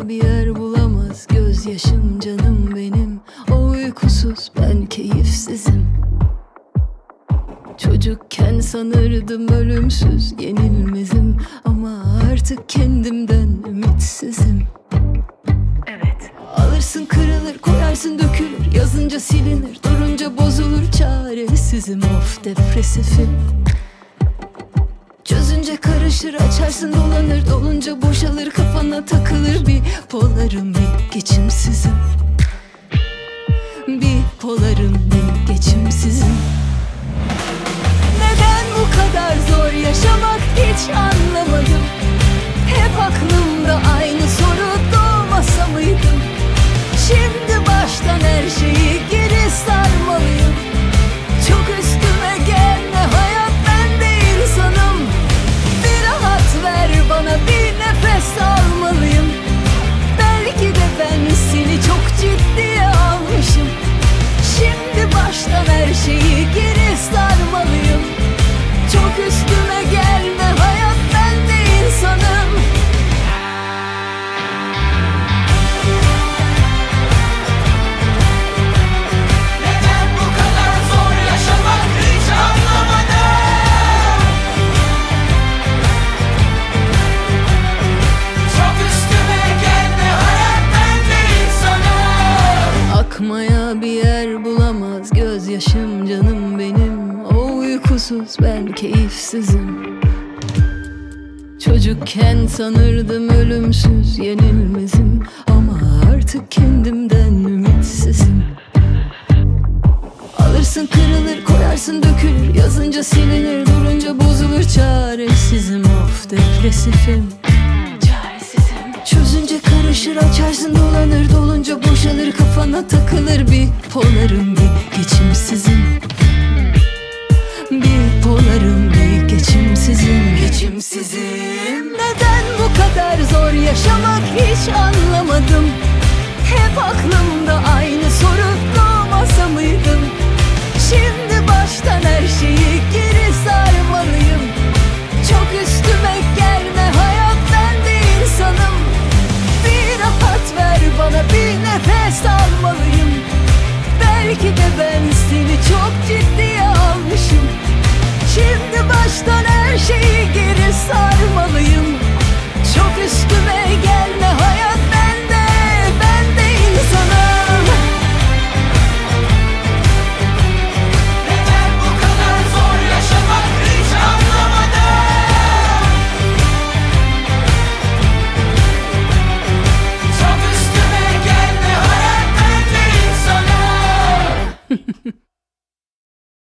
bir yer bulamaz gözyaşım canım benim. O uykusuz ben keyifsizim. Çocukken sanırdım ölümsüz yenilmezim, ama artık kendimden ümitsizim. Evet. Alırsın kırılır, koyarsın dökülür, yazınca silinir, durunca bozulur, çaresizim, of depresifim. Çözünce karışır, açarsın dolanır, dolunca boşalır, kafana takılır, bipolarım, bir geçimsizim. Bipolarım, bir geçimsizim. Neden bu kadar zor yaşamak hiç anlamadım. Hep aklımda aynı soru, doğmasa mıydım? Şimdi baştan her şeyi geri sarmalıyım. Çok üstüme gelme hayat, ben de insanım. Bir rahat ver bana, bir nefes almalıyım. Belki de ben seni çok ciddiye almışım. Şimdi baştan her şeyi geri sarmalıyım. Çok üstüme gelme hayat, ben de insanım. Neden bu kadar zor yaşamak hiç anlamadım. Çok üstüme gelme hayat, ben de insanım. Akmaya bir yer bulamaz gözyaşım canım benim. O uykusuz ben keyifsizim. Çocukken sanırdım ölümsüz yenilmezim, ama artık kendimden ümitsizim. Alırsın kırılır, koyarsın dökülür, yazınca silinir, durunca bozulur, çaresizim, of depresifim. Çözünce karışır, açarsın dolanır, dolunca boşalır, kafana takılır, bipolarım, bir geçimsizim. Bipolarım, bir geçimsizim. Geçimsizim. Neden bu kadar zor yaşamak hiç anlamadım. Hep aklımda aynı soru, doğmasa mıydım? Şimdi baştan her şeyi geri sarmalıyım. Çok üstüme gelme hayat, ben de insanım. Bir rahat ver bana, bir nefes almalıyım. Belki de ben seni çok ciddiye almışım. Şimdi baştan her şeyi geri sarmalıyım. Çok üstüme